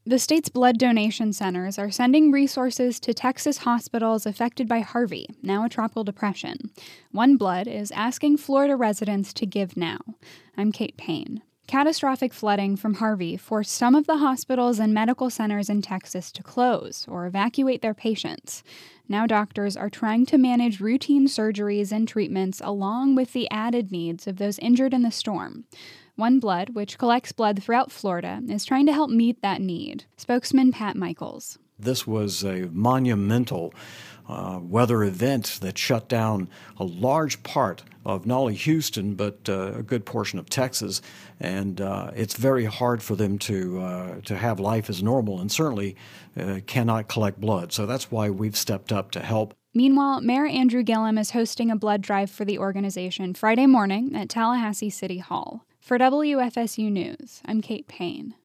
The state's blood donation centers are sending resources to Texas hospitals affected by Harvey, now a tropical depression. One Blood is asking Florida residents to give now. I'm Kate Payne. Catastrophic flooding from Harvey forced some of the hospitals and medical centers in Texas to close or evacuate their patients. Now doctors are trying to manage routine surgeries and treatments along with the added needs of those injured in the storm. One Blood, which collects blood throughout Florida, is trying to help meet that need. Spokesman Pat Michaels. This was a monumental weather event that shut down a large part of not only Houston, but a good portion of Texas. And it's very hard for them to have life as normal and certainly cannot collect blood. So that's why we've stepped up to help. Meanwhile, Mayor Andrew Gillum is hosting a blood drive for the organization Friday morning at Tallahassee City Hall. For WFSU News, I'm Kate Payne.